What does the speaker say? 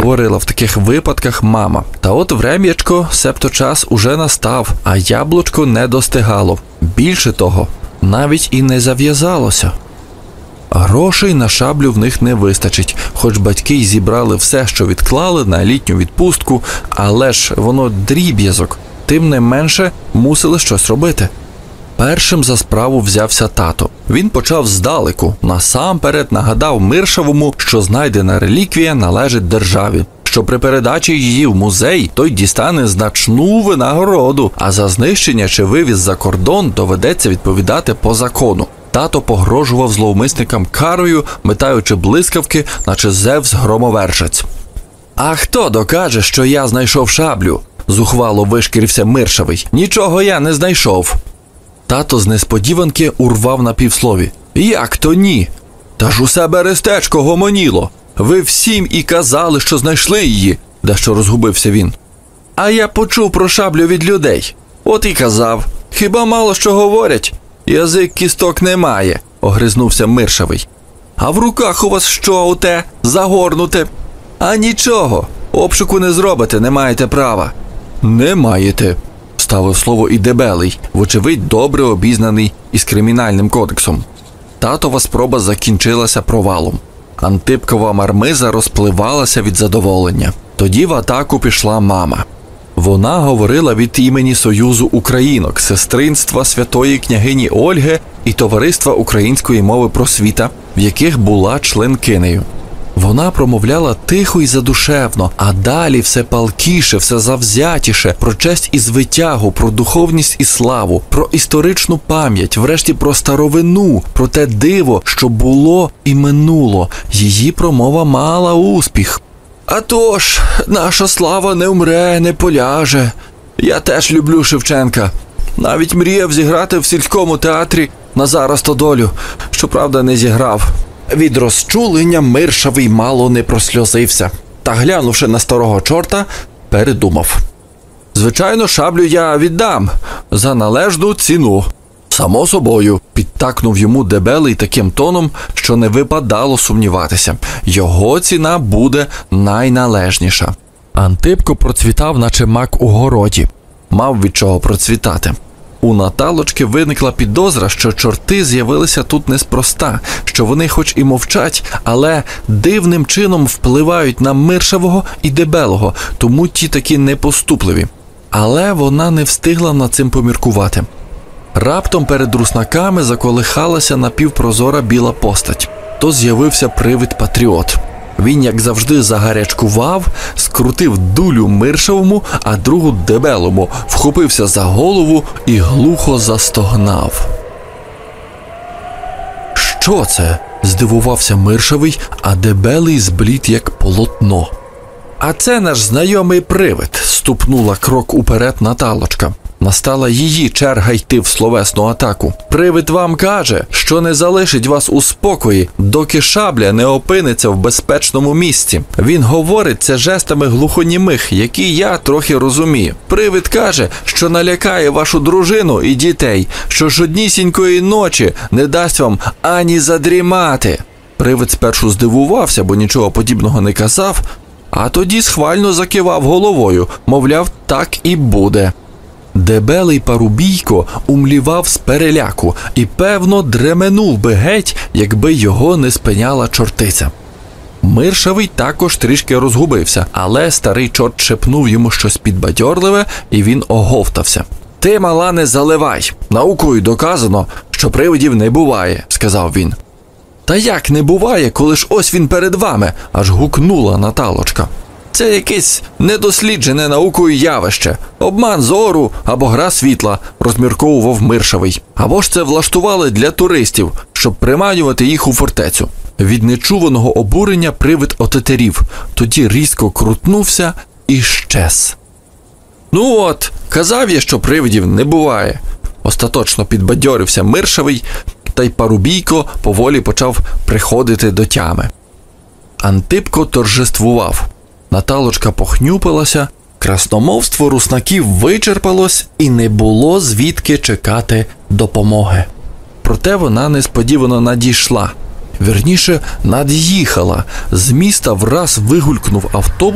говорила в таких випадках мама. Та от врем'ячко, себто час уже настав, а яблучко не достигало. Більше того, навіть і не зав'язалося. Грошей на шаблю в них не вистачить, хоч батьки й зібрали все, що відклали на літню відпустку, але ж воно дріб'язок, тим не менше мусили щось робити. Першим за справу взявся тато. Він почав здалеку, насамперед нагадав Миршавому, що знайдена реліквія належить державі, що при передачі її в музей той дістане значну винагороду, а за знищення чи вивіз за кордон доведеться відповідати по закону. Тато погрожував зловмисникам карою, метаючи блискавки, наче Зевс-громовержець. «А хто докаже, що я знайшов шаблю?» – зухвало вишкірився Миршавий. «Нічого я не знайшов». Тато з несподіванки урвав на півслові. «Як то ні? Та ж усе Берестечко гомоніло. Ви всім і казали, що знайшли її», – дещо розгубився він. «А я почув про шаблю від людей. От і казав. Хіба мало що говорять? Язик кісток немає», – огризнувся Миршавий. «А в руках у вас що оте? Загорнуте?» «А нічого. Обшуку не зробите, не маєте права». «Не маєте», – ставив слово і Дебелий, вочевидь добре обізнаний із кримінальним кодексом. Татова спроба закінчилася провалом. Антипкова мармиза розпливалася від задоволення. Тоді в атаку пішла мама. Вона говорила від імені Союзу Українок, сестринства святої княгині Ольги і Товариства української мови просвіта, в яких була членкинею. Вона промовляла тихо і задушевно, а далі все палкіше, все завзятіше, про честь і звитягу, про духовність і славу, про історичну пам'ять, врешті про старовину, про те диво, що було і минуло. Її промова мала успіх. «А тож, наша слава не вмре, не поляже. Я теж люблю Шевченка. Навіть мріяв зіграти в сільському театрі Назара Стодолю. Щоправда, не зіграв». Від розчулення Миршавий мало не просльозився. Та, глянувши на старого чорта, передумав. «Звичайно, шаблю я віддам за належну ціну». «Само собою», – підтакнув йому Дебелий таким тоном, що не випадало сумніватися. Його ціна буде найналежніша. Антипко процвітав, наче мак у городі. Мав від чого процвітати. У Наталочки виникла підозра, що чорти з'явилися тут неспроста, що вони хоч і мовчать, але дивним чином впливають на Миршавого і Дебелого, тому ті такі непоступливі. Але вона не встигла над цим поміркувати. Раптом перед руснаками заколихалася напівпрозора біла постать. То з'явився привид-патріот. Він, як завжди, загарячкував, скрутив дулю Миршавому, а другу Дебелому, вхопився за голову і глухо застогнав. «Що це?» – здивувався Миршавий, а Дебелий зблід як полотно. «А це наш знайомий привид», – ступнула крок уперед Наталочка. Настала її черга йти в словесну атаку. «Привид вам каже, що не залишить вас у спокої, доки шабля не опиниться в безпечному місці. Він говорить це жестами глухонімих, які я трохи розумію. Привид каже, що налякає вашу дружину і дітей, що жоднісінької ночі не дасть вам ані задрімати». Привид спершу здивувався, бо нічого подібного не казав, а тоді схвально закивав головою, мовляв, так і буде. Дебелий Парубійко умлівав з переляку і, певно, дременув би геть, якби його не спиняла чортиця. Миршавий також трішки розгубився, але старий чорт шепнув йому щось підбадьорливе, і він оговтався. «Ти, мала, не заливай. Наукою доказано, що привидів не буває», – сказав він. «Та як не буває, коли ж ось він перед вами?» – аж гукнула Наталочка. «Це якесь недосліджене наукою явище, обман зору або гра світла», – розмірковував Миршавий. «Або ж це влаштували для туристів, щоб приманювати їх у фортецю». Від нечуваного обурення привид отетерів, тоді різко крутнувся і щез. «Ну от, казав я, що привидів не буває», – остаточно підбадьорився Миршавий, та й Парубійко поволі почав приходити до тями. Антипко торжествував. Наталочка похнюпилася, красномовство руснаків вичерпалось і не було звідки чекати допомоги. Проте вона несподівано надійшла. Вірніше, над'їхала. З міста враз вигулькнув автобус,